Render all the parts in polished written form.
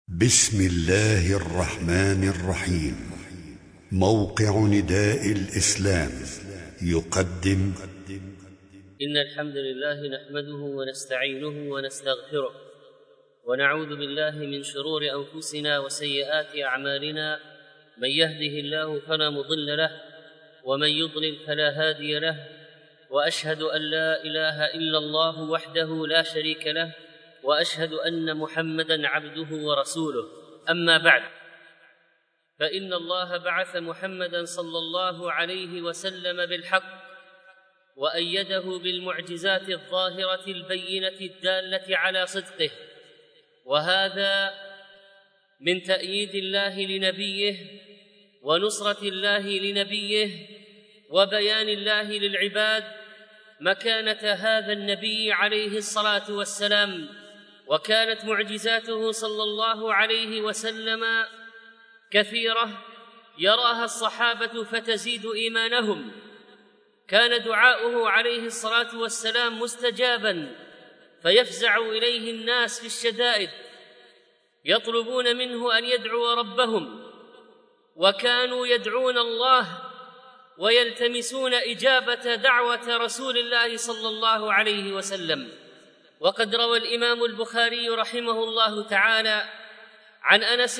بسم الله الرحمن الرحيم. موقع نداء الإسلام يقدم إن الحمد لله نحمده ونستعينه ونستغفره ونعوذ بالله من شرور أنفسنا وسيئات أعمالنا. من يهده الله فلا مضل له ومن يضلل فلا هادي له، وأشهد أن لا إله إلا الله وحده لا شريك له، وأشهد أن محمدًا عبده ورسوله. أما بعد، فإن الله بعث محمدًا صلى الله عليه وسلم بالحق، وأيده بالمعجزات الظاهرة البينة الدالة على صدقه، وهذا من تأييد الله لنبيه ونصرة الله لنبيه وبيان الله للعباد مكانة هذا النبي عليه الصلاة والسلام. وكانت معجزاته صلى الله عليه وسلم كثيرة يراها الصحابة فتزيد إيمانهم. كان دعاؤه عليه الصلاة والسلام مستجابا، فيفزع إليه الناس في الشدائد يطلبون منه أن يدعو ربهم، وكانوا يدعون الله ويلتمسون إجابة دعوة رسول الله صلى الله عليه وسلم. وقد روى الإمام البخاري رحمه الله تعالى عن أنس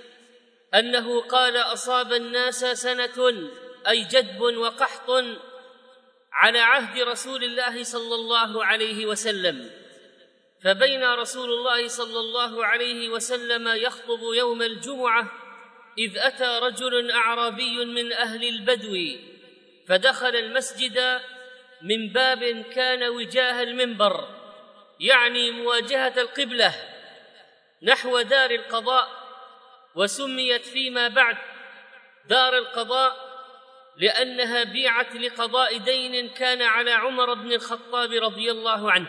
أنه قال: أصاب الناس سنة، أي جدب وقحط، على عهد رسول الله صلى الله عليه وسلم، فبين رسول الله صلى الله عليه وسلم يخطب يوم الجمعة إذ أتى رجل أعرابي من أهل البدو، فدخل المسجد من باب كان وجاه المنبر، يعني مواجهة القبلة نحو دار القضاء، وسميت فيما بعد دار القضاء لأنها بيعت لقضاء دين كان على عمر بن الخطاب رضي الله عنه.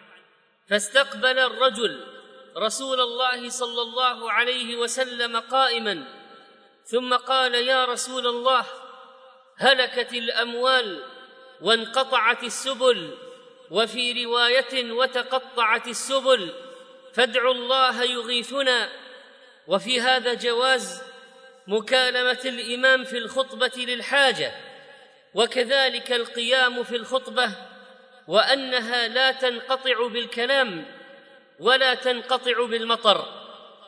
فاستقبل الرجل رسول الله صلى الله عليه وسلم قائما، ثم قال: يا رسول الله، هلكت الأموال وانقطعت السبل، وفي رواية وتقطعت السبل، فادعوا الله يغيثنا. وفي هذا جواز مكالمة الإمام في الخطبة للحاجة، وكذلك القيام في الخطبة، وأنها لا تنقطع بالكلام ولا تنقطع بالمطر.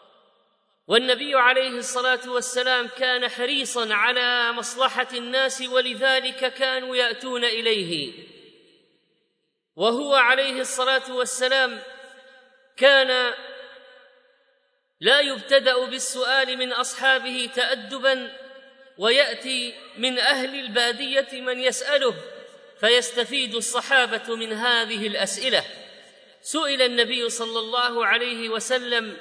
والنبي عليه الصلاة والسلام كان حريصاً على مصلحة الناس، ولذلك كانوا يأتون إليه. وهو عليه الصلاة والسلام كان لا يبتدأ بالسؤال من أصحابه تأدباً، ويأتي من أهل البادية من يسأله، فيستفيد الصحابة من هذه الأسئلة. سئل النبي صلى الله عليه وسلم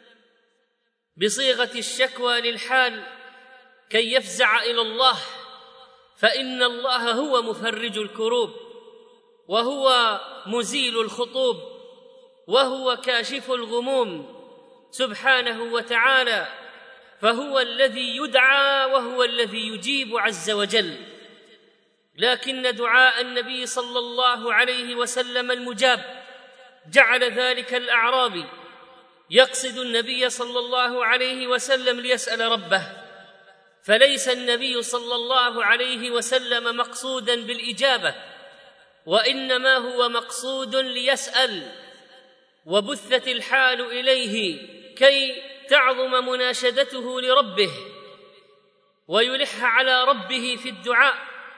بصيغة الشكوى للحال كي يفزع إلى الله، فإن الله هو مفرج الكروب، وهو مزيل الخطوب، وهو كاشف الغموم سبحانه وتعالى، فهو الذي يدعى وهو الذي يجيب عز وجل. لكن دعاء النبي صلى الله عليه وسلم المجاب جعل ذلك الأعرابي يقصد النبي صلى الله عليه وسلم ليسأل ربه، فليس النبي صلى الله عليه وسلم مقصودا بالإجابة، وإنما هو مقصود ليسأل، وبثت الحال إليه كي تعظم مناشدته لربه ويلح على ربه في الدعاء،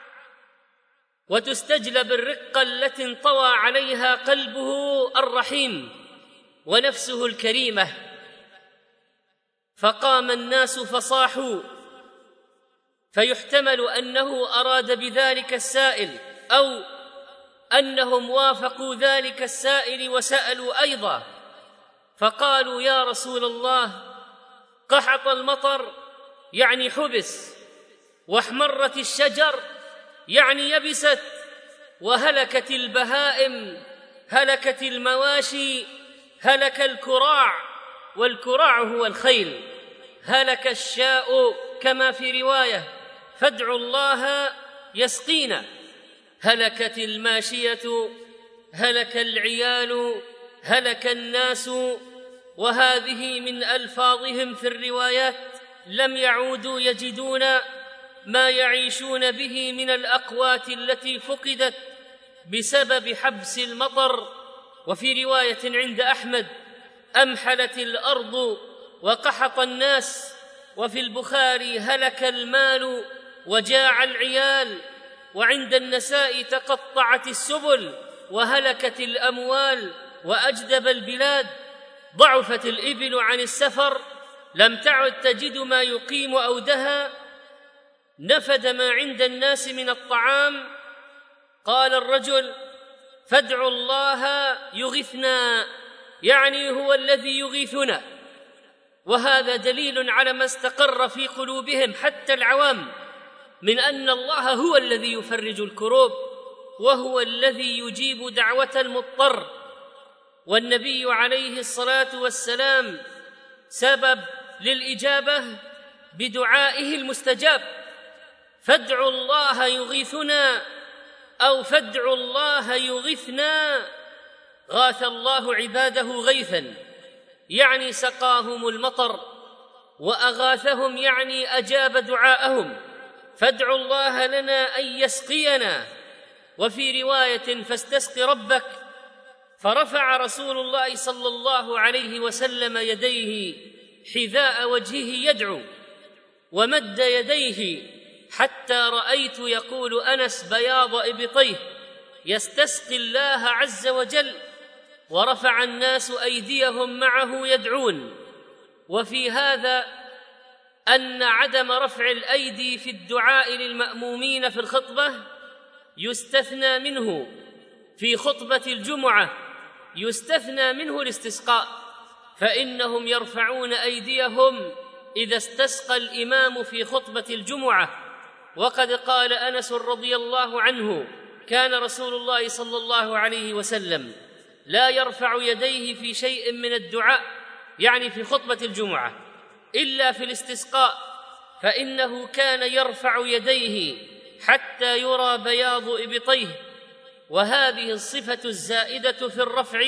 وتستجلب الرقة التي انطوى عليها قلبه الرحيم ونفسه الكريمة. فقام الناس فصاحوا، فيحتمل أنه أراد بذلك السائل، أو أنهم وافقوا ذلك السائل وسألوا أيضا، فقالوا: يا رسول الله، قحط المطر، يعني حبس، واحمرت الشجر، يعني يبست، وهلكت البهائم، هلكت المواشي، هلك الكراع، والكراع هو الخيل، هلك الشاء كما في رواية، فادعوا الله يسقينا، هلكت الماشية، هلك العيال، هلك الناس، وهذه من ألفاظهم في الروايات، لم يعودوا يجدون ما يعيشون به من الأقوات التي فقدت بسبب حبس المطر. وفي رواية عند أحمد: أمحلت الأرض وقحط الناس. وفي البخاري: هلك المال وجاع العيال. وعند النسائي: تقطعت السبل وهلكت الأموال وأجدب البلاد. ضعفت الإبل عن السفر، لم تعد تجد ما يقيم أودها. نفد ما عند الناس من الطعام. قال الرجل: فادعوا الله يغثنا، يعني هو الذي يغيثنا. وهذا دليل على ما استقر في قلوبهم حتى العوام من أن الله هو الذي يفرج الكروب، وهو الذي يجيب دعوة المضطر. والنبي عليه الصلاة والسلام سبب للإجابة بدعائه المستجاب: فادعوا الله يغيثنا، أو فادعوا الله يغثنا. غاث الله عباده غيثا، يعني سقاهم المطر، وأغاثهم يعني أجاب دعاءهم. فادعوا الله لنا أن يسقينا. وفي رواية: فاستسق ربك. فرفع رسول الله صلى الله عليه وسلم يديه حذاء وجهه يدعو، ومد يديه حتى رأيت، يقول أنس، بياض إبطيه يستسقي الله عز وجل. ورفع الناس أيديهم معه يدعون. وفي هذا أن عدم رفع الأيدي في الدعاء للمأمومين في الخطبة يستثنى منه. في خطبة الجمعة يستثنى منه الاستسقاء، فإنهم يرفعون أيديهم إذا استسقى الإمام في خطبة الجمعة. وقد قال أنس رضي الله عنه: كان رسول الله صلى الله عليه وسلم لا يرفع يديه في شيء من الدعاء، يعني في خطبة الجمعة، إلا في الاستسقاء، فإنه كان يرفع يديه حتى يرى بياض إبطيه. وهذه الصفة الزائدة في الرفع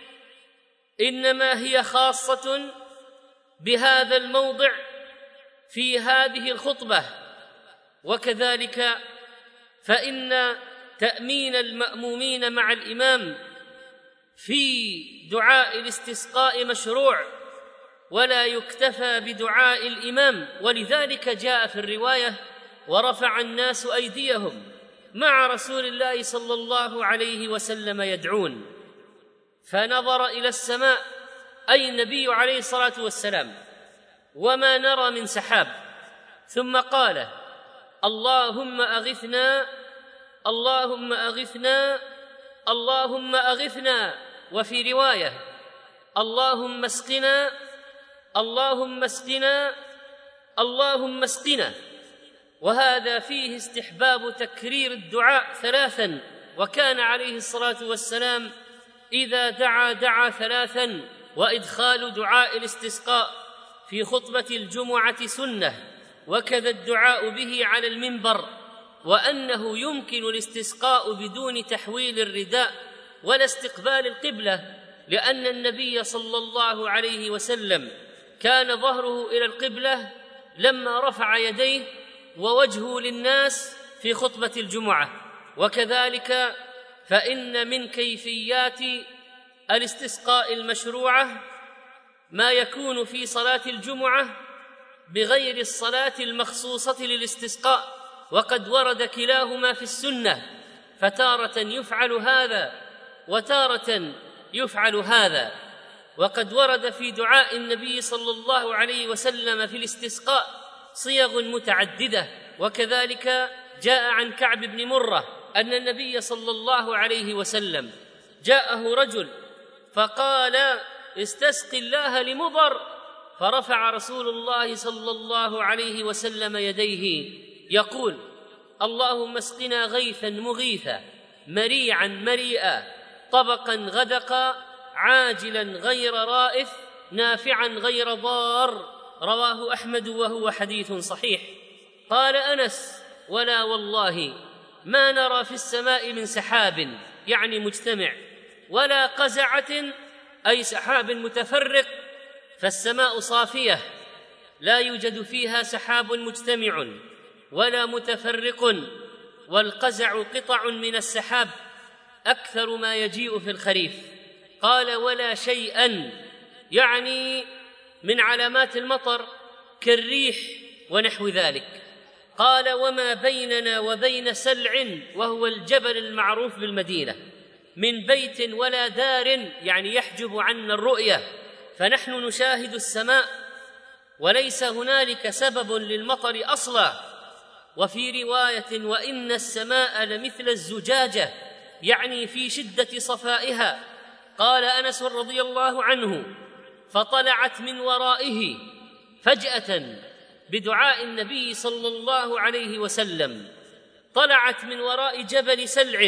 إنما هي خاصة بهذا الموضع في هذه الخطبة. وكذلك فإن تأمين المأمومين مع الإمام في دعاء الاستسقاء مشروع، ولا يكتفى بدعاء الإمام. ولذلك جاء في الرواية: ورفع الناس أيديهم مع رسول الله صلى الله عليه وسلم يدعون. فنظر إلى السماء، أي النبي عليه الصلاة والسلام، وما نرى من سحاب، ثم قال: اللهم أغثنا، اللهم أغثنا، اللهم أغثنا. وفي رواية: اللهم اسقنا، اللهم اسقنا، اللهم اسقنا. وهذا فيه استحباب تكرير الدعاء ثلاثا، وكان عليه الصلاة والسلام إذا دعا ثلاثا. وإدخال دعاء الاستسقاء في خطبة الجمعة سنة، وكذا الدعاء به على المنبر. وأنه يمكن الاستسقاء بدون تحويل الرداء ولا استقبال القبلة، لأن النبي صلى الله عليه وسلم كان ظهره إلى القبلة لما رفع يديه ووجهه للناس في خطبة الجمعة. وكذلك فإن من كيفيات الاستسقاء المشروعة ما يكون في صلاة الجمعة بغير الصلاة المخصوصة للاستسقاء، وقد ورد كلاهما في السنة، فتارة يفعل هذا وتارة يفعل هذا. وقد ورد في دعاء النبي صلى الله عليه وسلم في الاستسقاء صيغ متعددة. وكذلك جاء عن كعب بن مرة أن النبي صلى الله عليه وسلم جاءه رجل فقال: استسق الله لمضر. فرفع رسول الله صلى الله عليه وسلم يديه يقول: اللهم اسقنا غيثا مغيثا، مريعا مريئا، طبقا غدقا، عاجلا غير رائث، نافعا غير ضار. رواه أحمد وهو حديث صحيح. قال أنس: ولا والله ما نرى في السماء من سحاب، يعني مجتمع، ولا قزعة أي سحاب متفرق، فالسماء صافية لا يوجد فيها سحاب مجتمع ولا متفرق، والقزع قطع من السحاب أكثر ما يجيء في الخريف. قال: ولا شيئا، يعني من علامات المطر كالريح ونحو ذلك. قال: وما بيننا وبين سلع، وهو الجبل المعروف بالمدينة، من بيت ولا دار، يعني يحجب عنا الرؤية، فنحن نشاهد السماء وليس هنالك سبب للمطر أصلا. وفي رواية: وإن السماء لمثل الزجاجة، يعني في شدة صفائها. قال أنس رضي الله عنه: فطلعت من ورائه فجأة بدعاء النبي صلى الله عليه وسلم، طلعت من وراء جبل سلع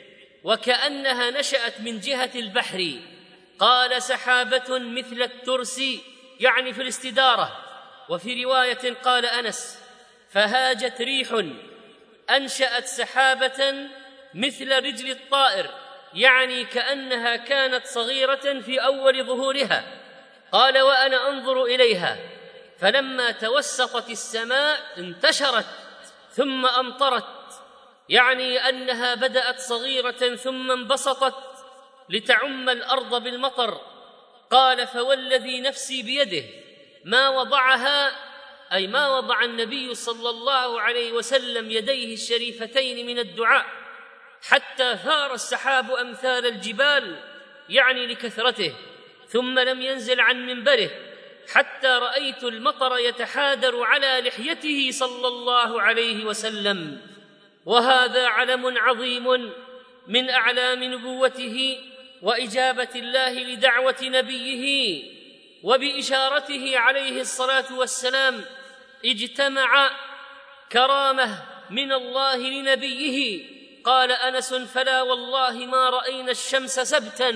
وكأنها نشأت من جهة البحر. قال: سحابة مثل الترس، يعني في الاستدارة. وفي رواية قال أنس: فهاجت ريح أنشأت سحابة مثل رجل الطائر، يعني كأنها كانت صغيرة في أول ظهورها. قال: وأنا أنظر إليها، فلما توسطت السماء انتشرت ثم أمطرت، يعني أنها بدأت صغيرة ثم انبسطت لتعم الأرض بالمطر. قال: فوالذي نفسي بيده ما وضعها، أي ما وضع النبي صلى الله عليه وسلم يديه الشريفتين من الدعاء حتى ثار السحاب أمثال الجبال، يعني لكثرته، ثم لم ينزل عن منبره حتى رأيت المطر يتحادر على لحيته صلى الله عليه وسلم. وهذا علم عظيم من أعلام نبوته وإجابة الله لدعوة نبيه. وبإشارته عليه الصلاة والسلام اجتمع كرامة من الله لنبيه. قال أنس: فلا والله ما رأينا الشمس سبتا،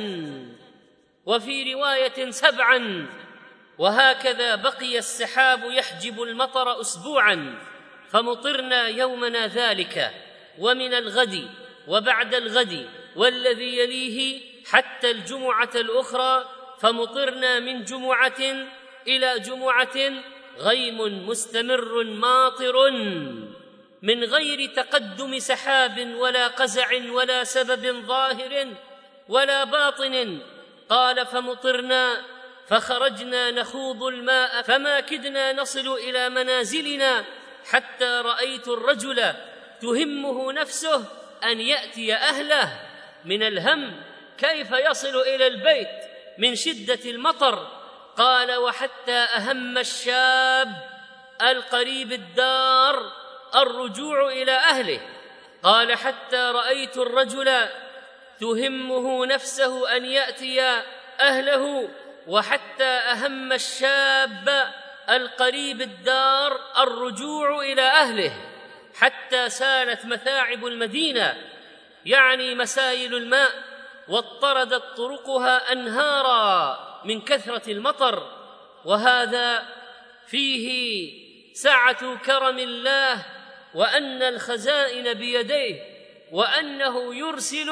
وفي رواية 7. وهكذا بقي السحاب يحجب المطر أسبوعا، فمطرنا يومنا ذلك ومن الغد وبعد الغد والذي يليه حتى الجمعة الأخرى، فمطرنا من جمعة إلى جمعة غيم مستمر ماطر من غير تقدم سحاب ولا قزع ولا سبب ظاهر ولا باطن. قال: فمطرنا فخرجنا نخوض الماء فما كدنا نصل إلى منازلنا حتى رأيت الرجل تهمه نفسه أن يأتي أهله من الهم كيف يصل إلى البيت من شدة المطر. قال: وحتى أهم الشاب القريب الدار الرجوع إلى أهله. قال: حتى رأيت الرجل تهمه نفسه أن يأتي أهله، وحتى أهم الشاب القريب الدار الرجوع إلى أهله، حتى سالت مثاعب المدينة، يعني مسايل الماء، واضطردت طرقها أنهارا من كثرة المطر. وهذا فيه سعة كرم الله، وأن الخزائن بيديه، وأنه يرسل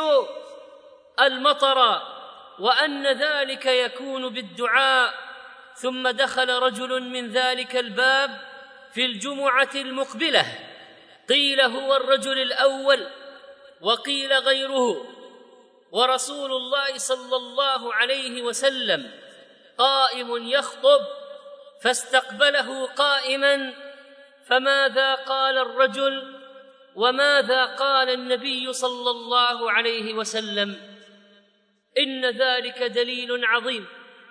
المطر، وأن ذلك يكون بالدعاء. ثم دخل رجل من ذلك الباب في الجمعة المقبلة، قيل هو الرجل الأول وقيل غيره، ورسول الله صلى الله عليه وسلم قائم يخطب، فاستقبله قائما. فماذا قال الرجل وماذا قال النبي صلى الله عليه وسلم؟ إن ذلك دليل عظيم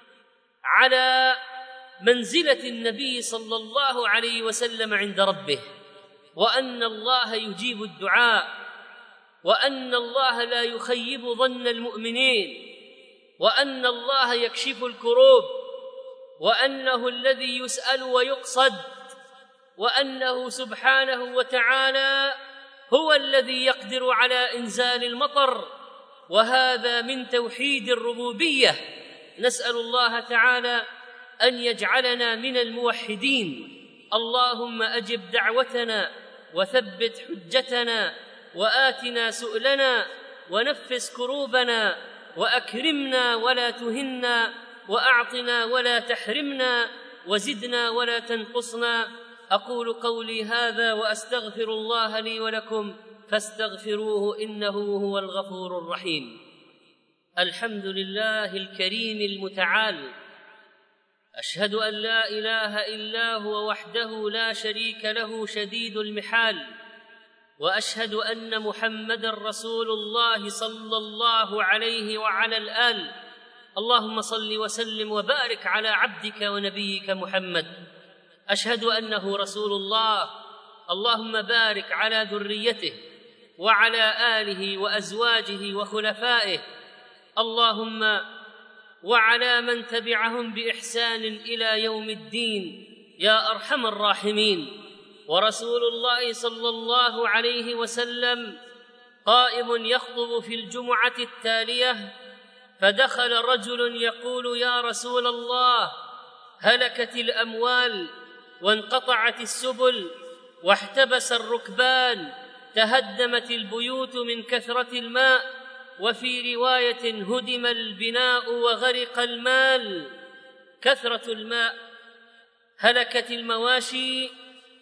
على منزلة النبي صلى الله عليه وسلم عند ربه، وأن الله يجيب الدعاء، وأن الله لا يخيب ظن المؤمنين، وأن الله يكشف الكروب، وأنه الذي يسأل ويقصد، وأنه سبحانه وتعالى هو الذي يقدر على إنزال المطر. وهذا من توحيد الربوبية. نسأل الله تعالى أن يجعلنا من الموحدين. اللهم أجب دعوتنا وثبت حجتنا وآتنا سؤلنا ونفس كروبنا وأكرمنا ولا تهنا وأعطنا ولا تحرمنا وزدنا ولا تنقصنا. أقول قولي هذا وأستغفر الله لي ولكم فاستغفروه إنه هو الغفور الرحيم. الحمد لله الكريم المتعال، أشهد أن لا إله إلا هو وحده لا شريك له شديد المحال، وأشهد أن محمدًا رسول الله صلى الله عليه وعلى الآل. اللهم صل وسلم وبارك على عبدك ونبيك محمد. أشهد أنه رسول الله. اللهم بارك على ذريته وعلى آله وأزواجه وخلفائه، اللهم وعلى من تبعهم بإحسان إلى يوم الدين يا أرحم الراحمين. ورسول الله صلى الله عليه وسلم قائم يخطب في الجمعة التالية، فدخل رجل يقول: يا رسول الله، هلكت الأموال وانقطعت السبل واحتبس الركبان، تهدمت البيوت من كثرة الماء، وفي رواية هدم البناء وغرق المال. كثرة الماء، هلكت المواشي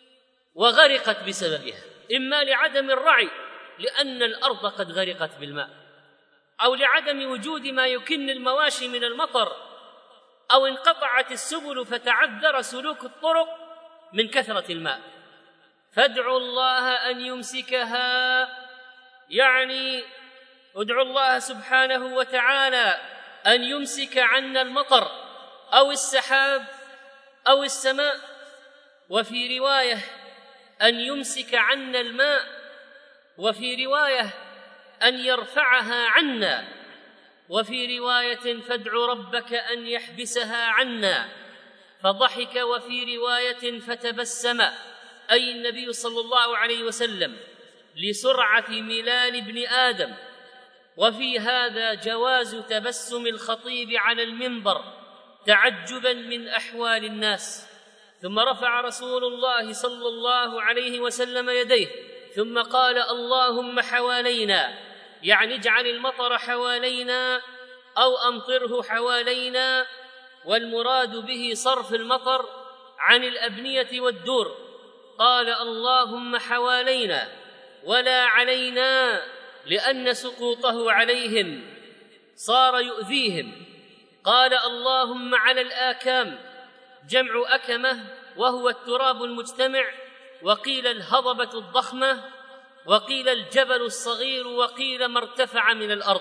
وغرقت بسببها، إما لعدم الرعي لأن الأرض قد غرقت بالماء، أو لعدم وجود ما يكن المواشي من المطر، أو انقطعت السبل فتعذر سلوك الطرق من كثرة الماء. فادعوا الله أن يمسكها، يعني ادعوا الله سبحانه وتعالى أن يمسك عنا المطر أو السحاب أو السماء، وفي رواية أن يمسك عنا الماء، وفي رواية أن يرفعها عنا، وفي رواية فادعوا ربك أن يحبسها عنا. فضحك، وفي رواية فتبسم، أي النبي صلى الله عليه وسلم، لسرعة ملال ابن آدم. وفي هذا جواز تبسم الخطيب على المنبر تعجبا من أحوال الناس. ثم رفع رسول الله صلى الله عليه وسلم يديه ثم قال: اللهم حوالينا، يعني اجعل المطر حوالينا أو أمطره حوالينا، والمراد به صرف المطر عن الأبنية والدور. قال: اللهم حوالينا ولا علينا، لأن سقوطه عليهم صار يؤذيهم. قال: اللهم على الآكام، جمع أكمة وهو التراب المجتمع، وقيل الهضبة الضخمة، وقيل الجبل الصغير، وقيل ما ارتفع من الأرض.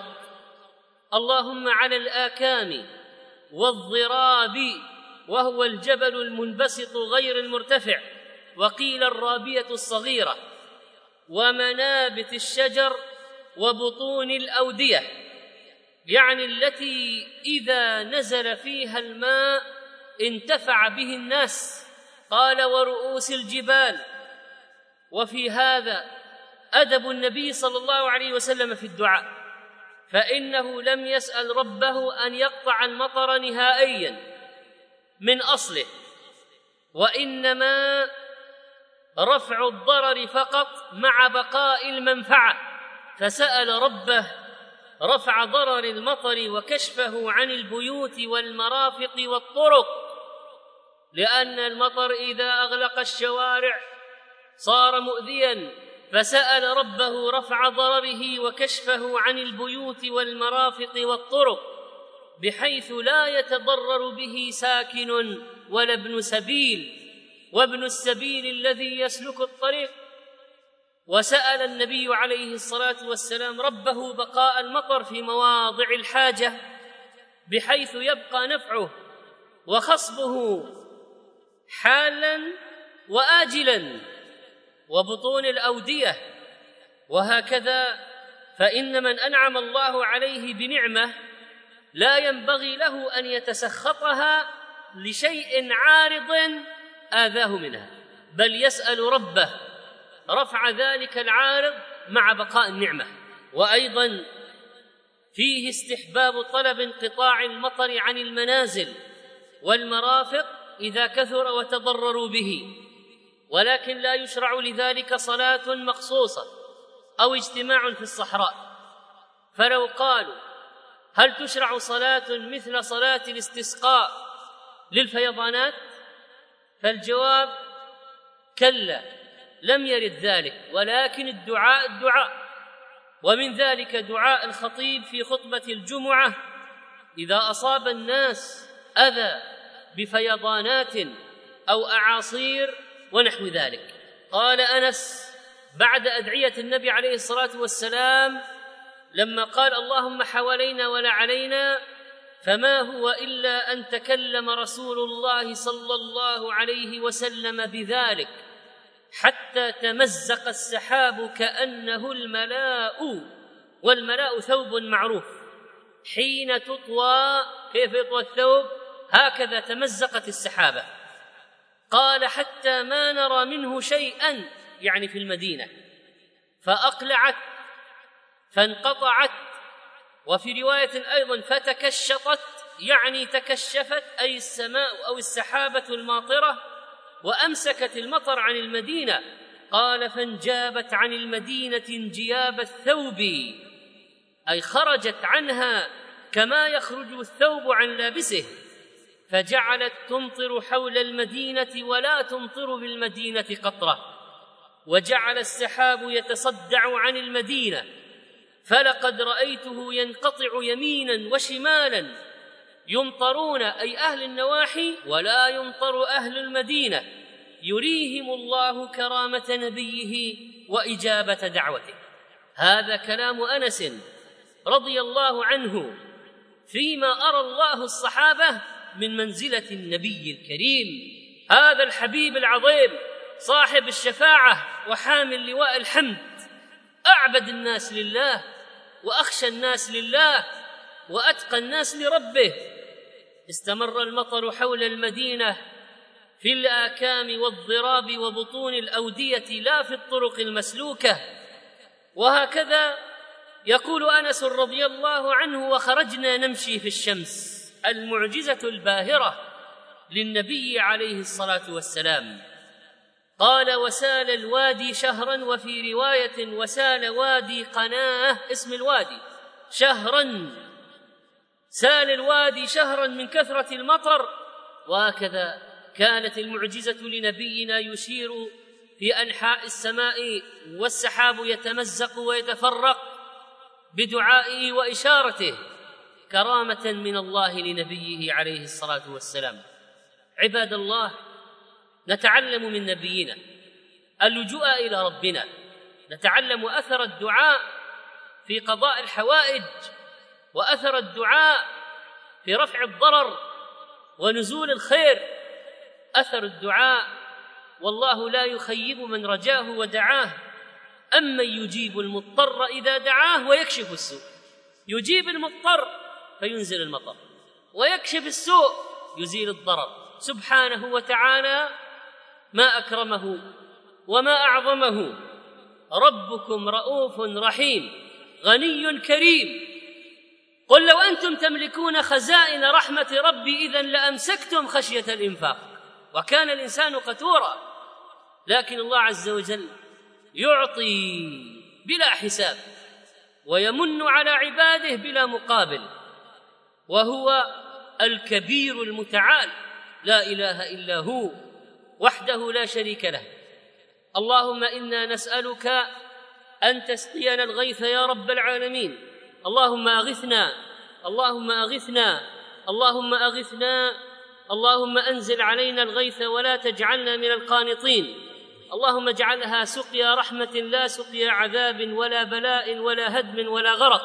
اللهم على الآكام والضراب، وهو الجبل المنبسط غير المرتفع، وقيل الرابية الصغيرة، ومنابت الشجر، وبطون الأودية، يعني التي إذا نزل فيها الماء انتفع به الناس. قال: ورؤوس الجبال. وفي هذا أدب النبي صلى الله عليه وسلم في الدعاء، فإنه لم يسأل ربه أن يقطع المطر نهائيا من أصله، وإنما رفع الضرر فقط مع بقاء المنفعة، فسأل ربه رفع ضرر المطر وكشفه عن البيوت والمرافق والطرق، لأن المطر إذا أغلق الشوارع صار مؤذيا، فسأل ربه رفع ضرره وكشفه عن البيوت والمرافق والطرق، بحيث لا يتضرر به ساكن ولا ابن سبيل، وابن السبيل الذي يسلك الطريق. وسأل النبي عليه الصلاة والسلام ربه بقاء المطر في مواضع الحاجة، بحيث يبقى نفعه وخصبه حالا وآجلا، وبطون الأودية. وهكذا فإن من أنعم الله عليه بنعمة لا ينبغي له أن يتسخطها لشيء عارض آذاه منها، بل يسأل ربه رفع ذلك العارض مع بقاء النعمة. وأيضا فيه استحباب طلب انقطاع المطر عن المنازل والمرافق إذا كثر وتضرروا به، ولكن لا يشرع لذلك صلاة مخصوصة أو اجتماع في الصحراء. فلو قالوا هل تشرع صلاة مثل صلاة الاستسقاء للفيضانات؟ فالجواب كلا، لم يرد ذلك، ولكن الدعاء، ومن ذلك دعاء الخطيب في خطبة الجمعة إذا أصاب الناس أذى بفيضانات أو أعاصير ونحو ذلك. قال أنس بعد أدعية النبي عليه الصلاة والسلام لما قال اللهم حوالينا ولا علينا: فما هو إلا أن تكلم رسول الله صلى الله عليه وسلم بذلك حتى تمزق السحاب كأنه الملاء، والملاء ثوب معروف، حين تطوى، كيف يطوى الثوب؟ هكذا تمزقت السحابة. قال حتى ما نرى منه شيئا، يعني في المدينة، فأقلعت فانقطعت، وفي رواية أيضا فتكشطت، يعني تكشفت، أي السماء أو السحابة الماطرة، وأمسكت المطر عن المدينة. قال فانجابت عن المدينة انجياب الثوب، أي خرجت عنها كما يخرج الثوب عن لابسه، فجعلت تمطر حول المدينة ولا تمطر بالمدينة قطرة، وجعل السحاب يتصدع عن المدينة، فلقد رأيته ينقطع يمينا وشمالا، يمطرون أي أهل النواحي ولا يمطر أهل المدينة، يريهم الله كرامة نبيه وإجابة دعوته. هذا كلام أنس رضي الله عنه فيما أرى الله الصحابة من منزلة النبي الكريم، هذا الحبيب العظيم صاحب الشفاعة وحامل لواء الحمد، أعبد الناس لله وأخشى الناس لله وأتقى الناس لربه. استمر المطر حول المدينة في الآكام والضراب وبطون الأودية، لا في الطرق المسلوكة. وهكذا يقول أنس رضي الله عنه: وخرجنا نمشي في الشمس، المعجزة الباهرة للنبي عليه الصلاة والسلام. قال وسال الوادي شهرا، وفي رواية وسال وادي قناه، اسم الوادي، شهرا، سال الوادي شهرا من كثرة المطر. وهكذا كانت المعجزة لنبينا يشير في أنحاء السماء والسحاب يتمزق ويتفرق بدعائه وإشارته، كرامة من الله لنبيه عليه الصلاة والسلام. عباد الله، نتعلم من نبينا اللجوء إلى ربنا، نتعلم أثر الدعاء في قضاء الحوائج، وأثر الدعاء في رفع الضرر ونزول الخير. أثر الدعاء، والله لا يخيب من رجاه ودعاه. أمن يجيب المضطر إذا دعاه ويكشف السوء، يجيب المضطر فينزل المطر، ويكشف السوء يزيل الضرر. سبحانه وتعالى، ما أكرمه وما أعظمه. ربكم رؤوف رحيم غني كريم. قل لو أنتم تملكون خزائن رحمة ربي إذن لأمسكتم خشية الإنفاق، وكان الإنسان قتورا. لكن الله عز وجل يعطي بلا حساب، ويمن على عباده بلا مقابل، وهو الكبير المتعال، لا إله إلا هو وحده لا شريك له. اللهم إنا نسألك أن تسقينا الغيث يا رب العالمين. اللهم أغثنا، اللهم أغثنا، اللهم أغثنا. اللهم أنزل علينا الغيث ولا تجعلنا من القانطين. اللهم اجعلها سقيا رحمة لا سقيا عذاب ولا بلاء ولا هدم ولا غرق.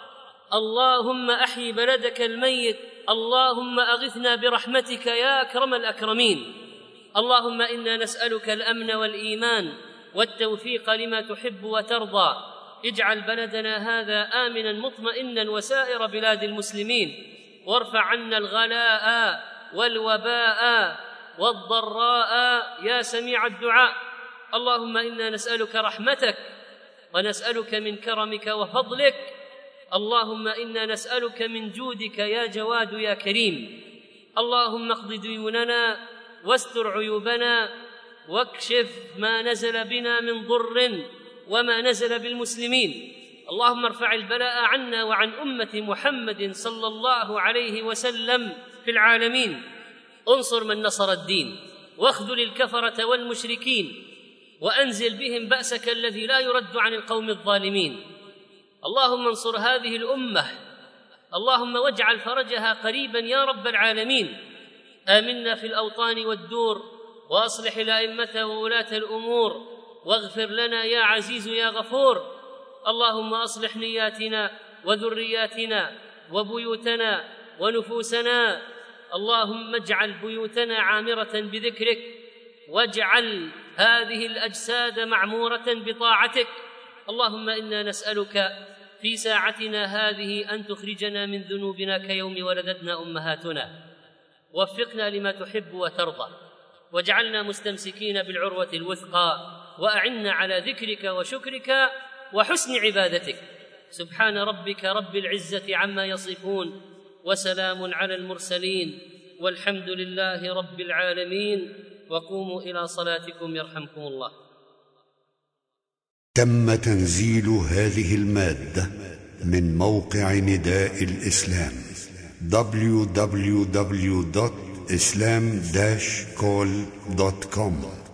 اللهم أحيي بلدك الميت. اللهم أغثنا برحمتك يا أكرم الأكرمين. اللهم إنا نسألك الأمن والإيمان والتوفيق لما تحب وترضى. اجعل بلدنا هذا آمنا مطمئنا وسائر بلاد المسلمين، وارفع عنا الغلاء والوباء والضراء يا سميع الدعاء. اللهم إنا نسألك رحمتك ونسألك من كرمك وفضلك. اللهم إنا نسألك من جودك يا جواد يا كريم. اللهم اقض ديوننا واستر عيوبنا واكشف ما نزل بنا من ضر وما نزل بالمسلمين. اللهم ارفع البلاء عنا وعن أمة محمد صلى الله عليه وسلم في العالمين. انصر من نصر الدين، واخذل الكفرة والمشركين، وأنزل بهم بأسك الذي لا يرد عن القوم الظالمين. اللهم انصر هذه الأمة، اللهم واجعل فرجها قريبا يا رب العالمين. آمنا في الأوطان والدور، وأصلح الأئمة وولاة الأمور، واغفر لنا يا عزيز يا غفور. اللهم أصلح نياتنا وذرياتنا وبيوتنا ونفوسنا. اللهم اجعل بيوتنا عامرة بذكرك، واجعل هذه الأجساد معمورة بطاعتك. اللهم إنا نسألك في ساعتنا هذه أن تخرجنا من ذنوبنا كيوم ولدتنا أمهاتنا. وفقنا لما تحب وترضى، واجعلنا مستمسكين بالعروة الوثقى، وأعنا على ذكرك وشكرك وحسن عبادتك. سبحان ربك رب العزة عما يصفون، وسلام على المرسلين، والحمد لله رب العالمين. وقوموا إلى صلاتكم يرحمكم الله. تم تنزيل هذه المادة من موقع نداء الإسلام www.islam-call.com